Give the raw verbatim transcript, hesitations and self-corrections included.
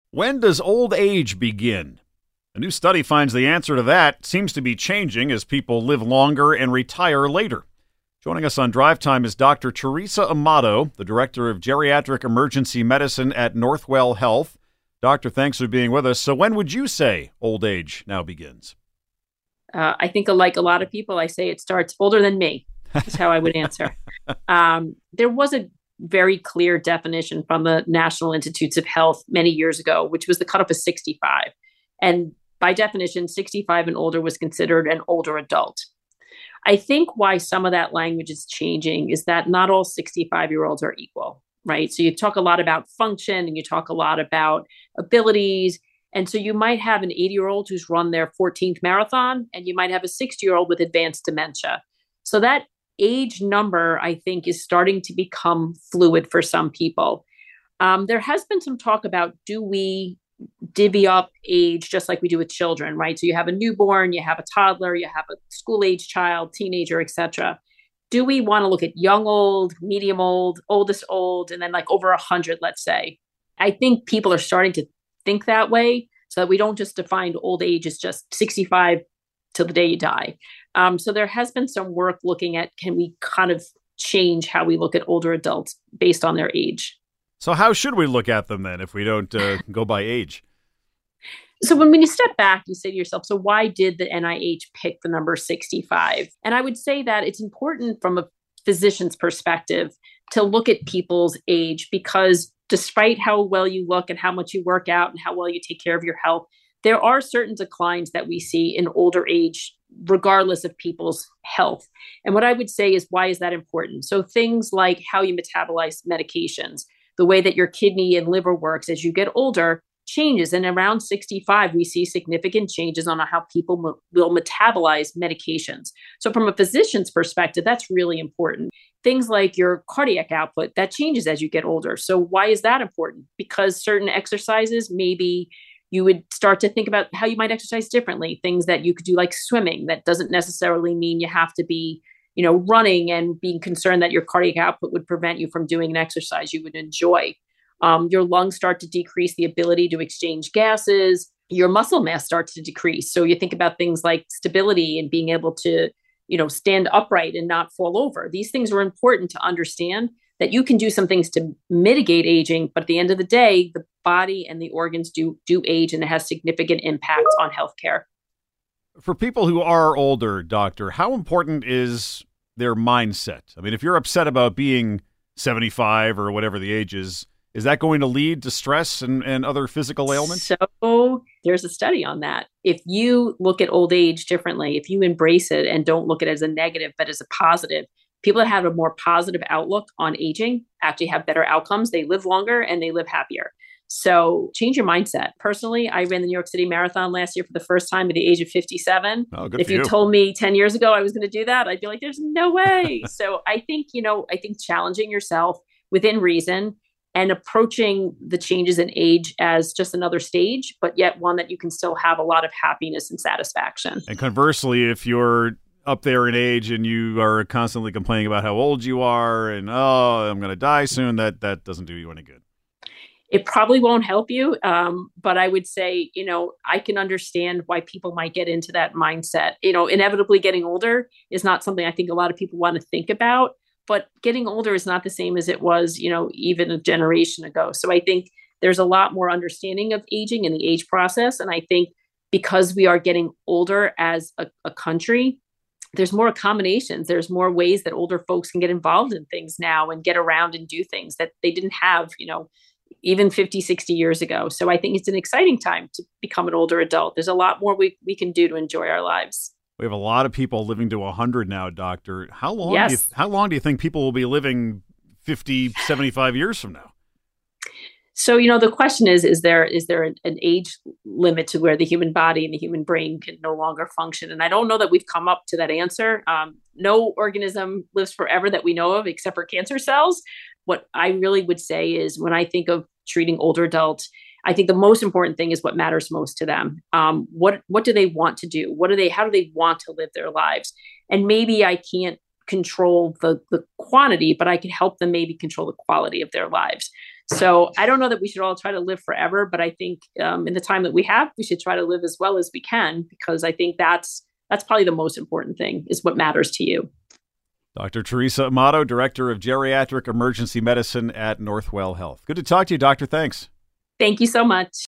When does old age begin? A new study finds the answer to that seems to be changing as people live longer and retire later. Joining us on Drive Time is Doctor Teresa Amato, the Director of Geriatric Emergency Medicine at Northwell Health. Doctor, thanks for being with us. So when would you say old age now begins? Uh, I think, like a lot of people, I say it starts older than me. Is how I would answer. Um, there was a very clear definition from the National Institutes of Health many years ago, which was the cutoff of sixty-five. And by definition, sixty-five and older was considered an older adult. I think why some of that language is changing is that not all sixty-five-year-olds are equal, right? So you talk a lot about function and you talk a lot about abilities. And so you might have an eighty-year-old who's run their fourteenth marathon, and you might have a sixty-year-old with advanced dementia. So that age number, I think, is starting to become fluid for some people. Um, there has been some talk about, do we divvy up age just like we do with children, right? So you have a newborn, you have a toddler, you have a school-age child, teenager, et cetera. Do we want to look at young old, medium old, oldest old, and then like over one hundred, let's say? I think people are starting to think that way so that we don't just define old age as just sixty-five till the day you die. Um, so there has been some work looking at, can we kind of change how we look at older adults based on their age? So how should we look at them then if we don't uh, go by age? So when, when you step back, you say to yourself, so why did the N I H pick the number sixty-five? And I would say that it's important from a physician's perspective to look at people's age, because despite how well you look and how much you work out and how well you take care of your health, there are certain declines that we see in older age, regardless of people's health. And what I would say is, why is that important? So things like how you metabolize medications, the way that your kidney and liver works as you get older changes. And around sixty-five, we see significant changes on how people mo- will metabolize medications. So from a physician's perspective, that's really important. Things like your cardiac output, that changes as you get older. So why is that important? Because certain exercises, maybe you would start to think about how you might exercise differently. Things that you could do like swimming. That doesn't necessarily mean you have to be, you know, running and being concerned that your cardiac output would prevent you from doing an exercise you would enjoy. Um, your lungs start to decrease the ability to exchange gases. Your muscle mass starts to decrease. So you think about things like stability and being able to, you know, stand upright and not fall over. These things are important to understand, that you can do some things to mitigate aging, but at the end of the day, the body and the organs do do age, and it has significant impacts on healthcare. For people who are older, doctor, how important is their mindset? I mean, if you're upset about being seventy-five or whatever the age is, is that going to lead to stress and, and other physical ailments? So there's a study on that. If you look at old age differently, if you embrace it and don't look at it as a negative, but as a positive, people that have a more positive outlook on aging actually have better outcomes. They live longer and they live happier. So change your mindset. Personally, I ran the New York City Marathon last year for the first time at the age of fifty-seven. Oh, good If for you you. told me ten years ago I was going to do that, I'd be like, there's no way. So I think, you know, I think challenging yourself within reason and approaching the changes in age as just another stage, but yet one that you can still have a lot of happiness and satisfaction. And conversely, if you're up there in age and you are constantly complaining about how old you are and, oh, I'm going to die soon, that that doesn't do you any good. It probably won't help you. Um, but I would say, you know, I can understand why people might get into that mindset. You know, inevitably getting older is not something I think a lot of people want to think about, but getting older is not the same as it was, you know, even a generation ago. So I think there's a lot more understanding of aging and the age process. And I think because we are getting older as a, a country, there's more accommodations. There's more ways that older folks can get involved in things now and get around and do things that they didn't have, you know, even fifty, sixty years ago. So I think it's an exciting time to become an older adult. There's a lot more we, we can do to enjoy our lives. We have a lot of people living to one hundred now, doctor. How long, Yes. do you, how long do you think people will be living fifty, seventy-five years from now? So, you know, the question is, is there is there an, an age limit to where the human body and the human brain can no longer function? And I don't know that we've come up to that answer. Um, no organism lives forever that we know of, except for cancer cells. What I really would say is, when I think of treating older adults, I think the most important thing is what matters most to them. Um, what what do they want to do? What do they? How do they want to live their lives? And maybe I can't control the the quantity, but I can help them maybe control the quality of their lives. So I don't know that we should all try to live forever, but I think um, in the time that we have, we should try to live as well as we can, because I think that's that's probably the most important thing, is what matters to you. Doctor Teresa Amato, Director of Geriatric Emergency Medicine at Northwell Health. Good to talk to you, Doctor. Thanks. Thank you so much.